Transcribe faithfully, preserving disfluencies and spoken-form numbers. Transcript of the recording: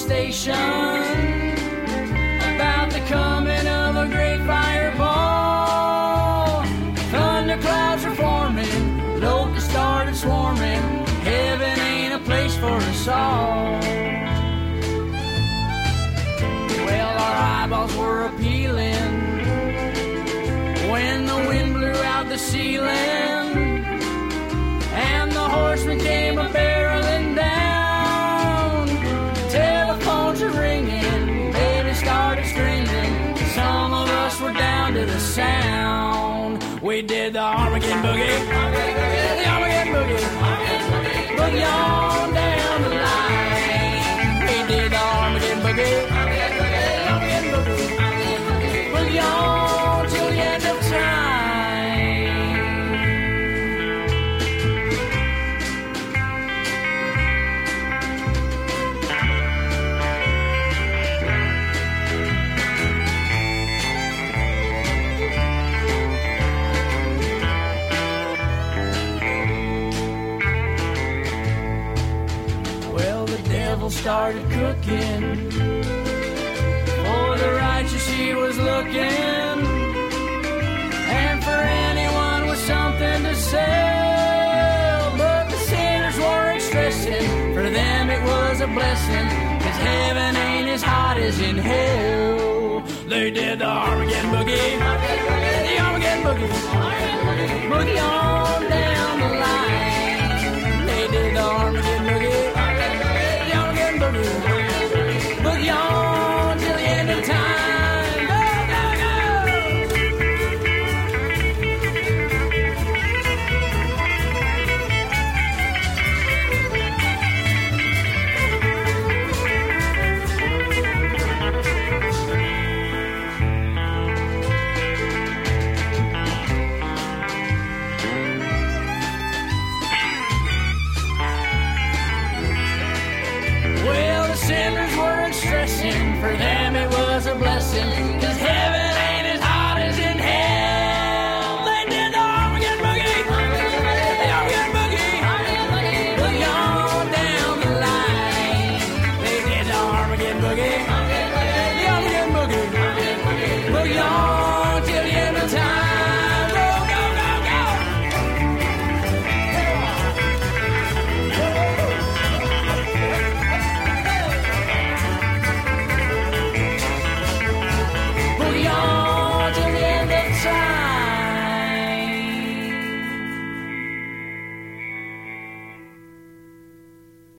station about the coming of a great fireball. Thunderclouds were forming, locusts started swarming. Heaven ain't a place for us all. Well, our eyeballs were appealing when the wind blew out the ceiling, and the horsemen came a-barreling down. Telephones were ringing, babies started screaming. Some of us were down to the sound. We did the Armageddon boogie, the Armageddon boogie, boogie on down the line. We did the Armageddon boogie, Armageddon boogie, boogie on till the end of time. Started cooking for the righteous, he was looking, and for anyone with something to sell. But the sinners weren't stressing, for them it was a blessing, 'cause heaven ain't as hot as in hell. They did the Armageddon boogie, the Armageddon boogie, boogie on down the line. They did the Armageddon